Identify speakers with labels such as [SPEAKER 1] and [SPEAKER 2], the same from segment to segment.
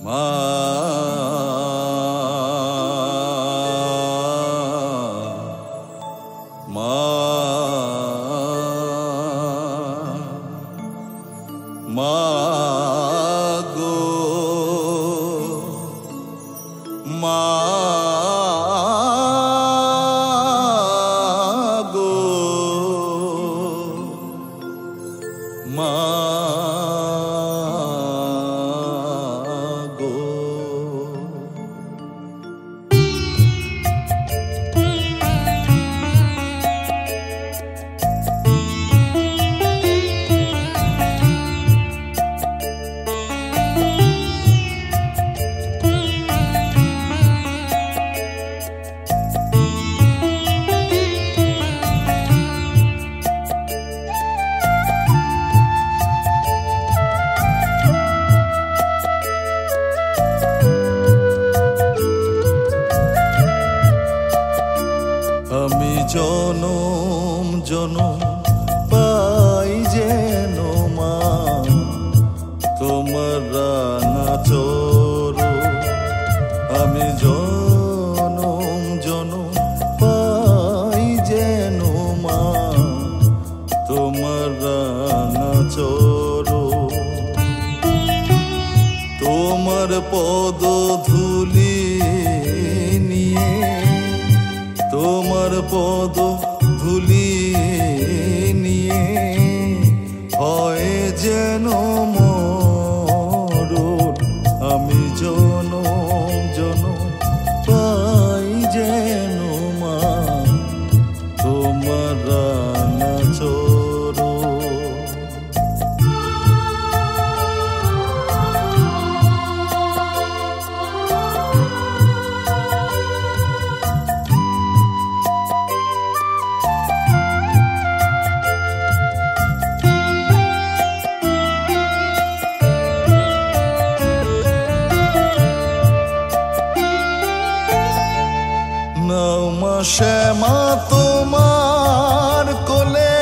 [SPEAKER 1] মা মা মা গো মা গো মা আমি জনম জনম পাই যেন মা তোমার রাঙা চরণ। আমি জনম জনম পাই যেন মা তোমার রাঙা চরণ। তোমার পদ ধুলি নিয়ে তোমার পদ ধুলি নিয়ে হয় যেন মরণ। আমি জনম জনম পাই যেন মা তোমার রাঙা চরণ। শ্যামা তোমার কোলে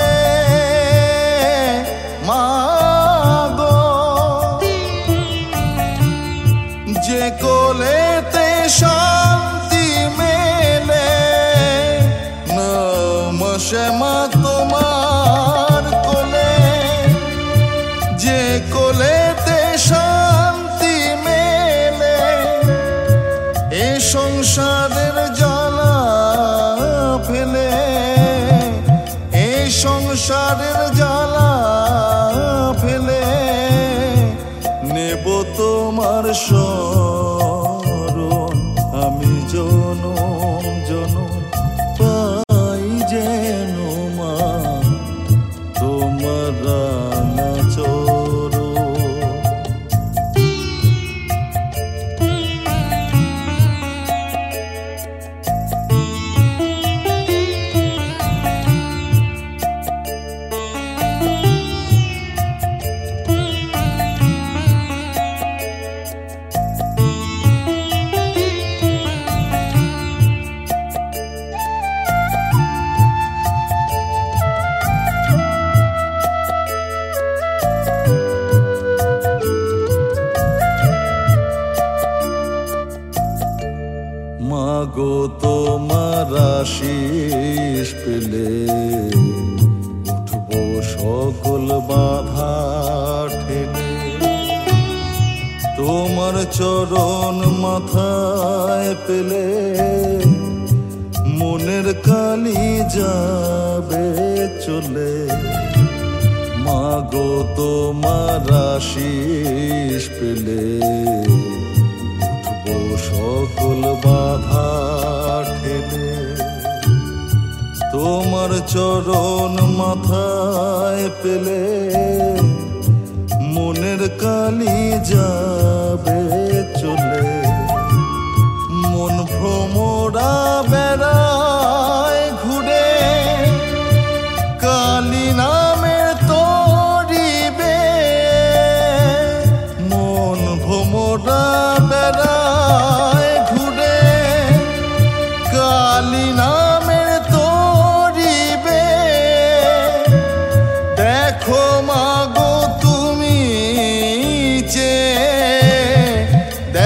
[SPEAKER 1] মা গো, যে কোলেতে শান্তি মেলে। নাম শ্যামা তোমার কোলে, যে কোলেতে শান্তি মেলে। এ সংসারের জ্বালা ফেলে, এই সংসারের জ্বালা ফেলে নেব তোমার শরণ। আমি জনম জনম পাই যেন মা তোমার রাঙা চরণ। মাগো তোমার আশিস পেলে উঠবো সকল বাধা ঠেলে। তোমার চরণ মাথায় পেলে মনের কালি যাবে চলে। মাগো তোমার আশিস পেলে সকল বাধা ঠেলে। তোমার চরণ মাথায় পেলে মনের কালি যাবে চলে। মন ভ্রমরা বেড়ায় ঘুরে, কালী নামের তরিবে। মন ভ্রমরা বেড়ায় ঘুরে, কালী নামের তরিবে। দেখো মাগো তুমি চেয়ে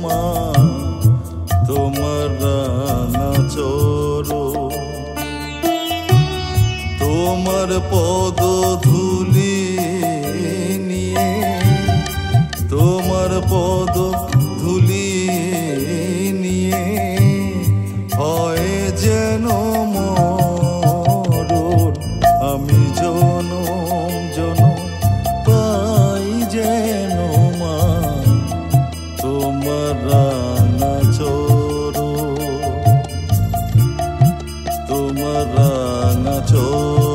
[SPEAKER 1] মা তোমার রাঙা চরণ, তোমার পদ ধুলি নিয়ে, তোমার পদ ধুলি নিয়ে হয় যেন মরণ, আমি জনম জনম পাই যেন মা তোমার রাঙা চরণ, তোমার রাঙা চরণ।